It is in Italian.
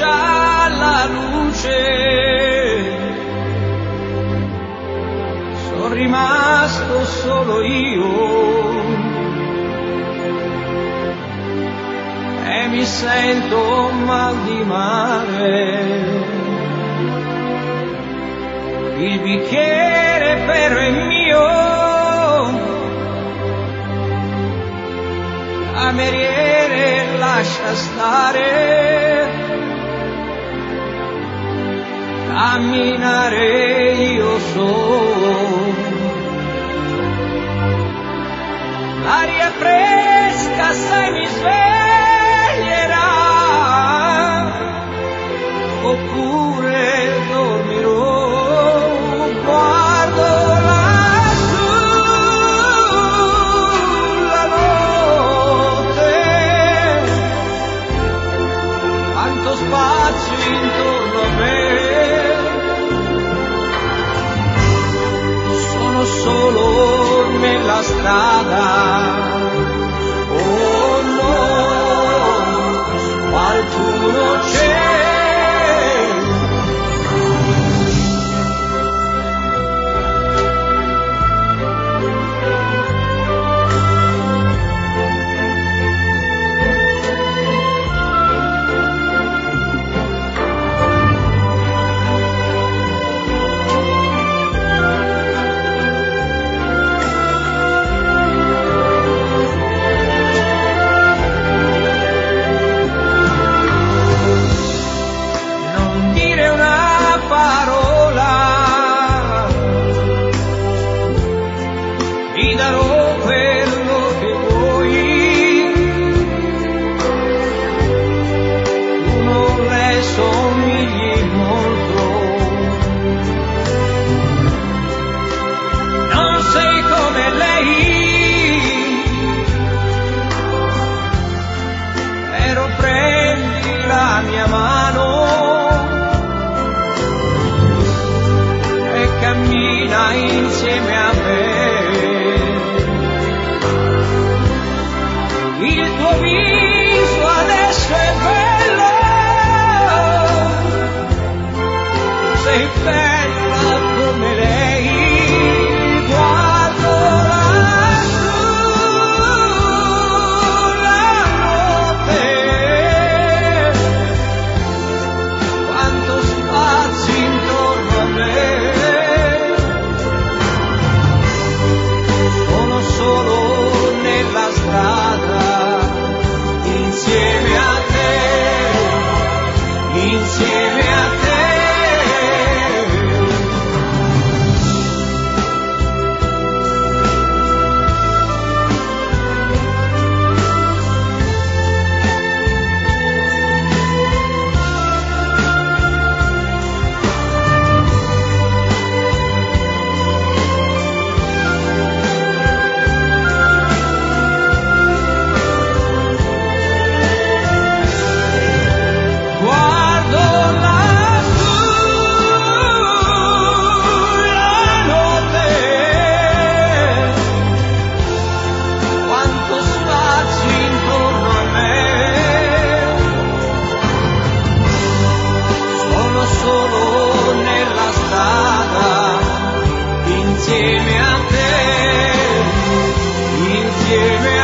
già la luce, sono rimasto solo io e mi sento mal di mare. Il bicchiere però è mio, cameriere lascia stare, camminare io so. L'aria fresca se mi sveglierà, oppure dormirò. Guardo lassù la notte, quanto spazio intorno a me, sono solo nella strada. Oh no, qualcuno c'è. Insieme a me, il tuo viso adesso è bello, sei bella come lei. Guardo lassù la notte, quanto spazio intorno a me, solo nella strada, insieme a te, insieme a te. Insieme a te, insieme a te.